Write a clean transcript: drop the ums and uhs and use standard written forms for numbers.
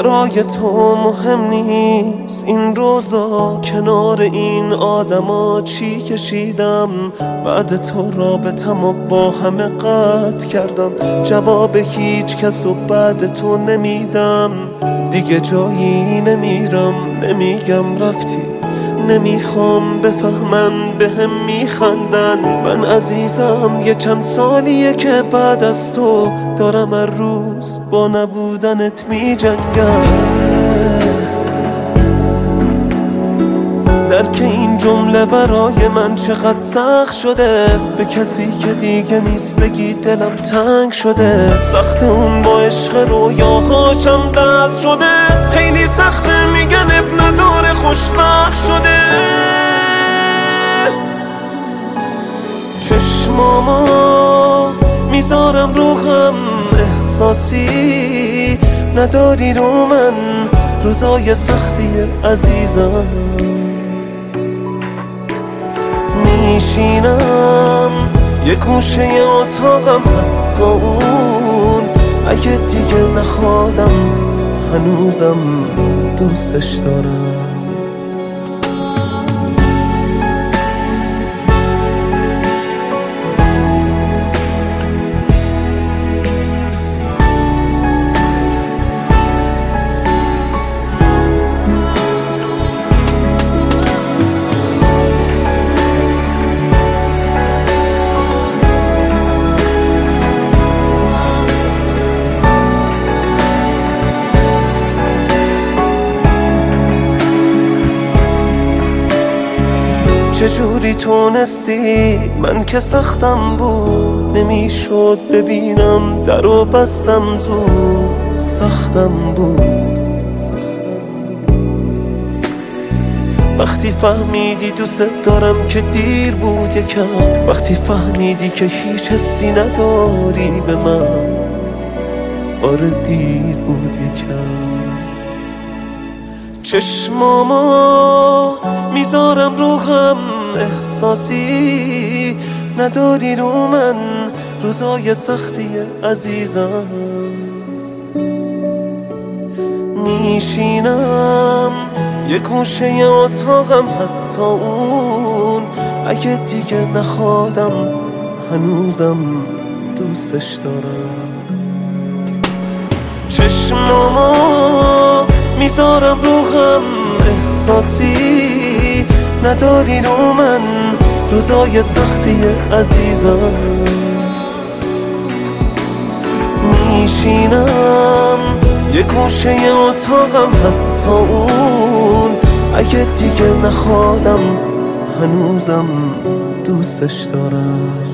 برای تو مهم نیست این روزا، کنار این آدما چی کشیدم. بعد تو رابطمو با همه قطع کردم، جواب هیچ کس و بعد تو نمیدم. دیگه جایی نمیرم، نمیگم رفتی، نمیخوام بفهمن بهم میخندن. من عزیزم یه چند سالیه که بعد از تو دارم هر روز با نبودنت میجنگم. درک این جمله برای من چقدر سخت شده، به کسی که دیگه نیست بگی دلم تنگ شده. سخت اون با عشق رویاهاشم دست شده، خیلی سخته میگن اب نداره خوشبخت شده. چشمامو میذارم رو هم، احساسی نداری رو من، روزای سختی عزیزم. میشینم یه گوشه اتاقم، حتی اون اگه دیگه نخوادم هنوزم دوستش دارم. چجوری تونستی؟ من که سختم بود، نمیشد ببینم درو بستم زود. سختم بود وقتی فهمیدی دوست دارم که دیر بود یکم، وقتی فهمیدی که هیچ حسی نداری به من. آره دیر بود یکم. چشمامو میذارم رو هم، احساسی نداری رو من، روزای سختی عزیزم. میشینم یه گوشه اتاقم، حتی اون اگه دیگه نخوادم هنوزم دوستش دارم. چشمامو میذارم رو هم، احساسی نداری رو من، روزای سختی عزیزم. میشینم یه گوشه اتاقم، حتی اون اگه دیگه نخوادم هنوزم دوستش دارم.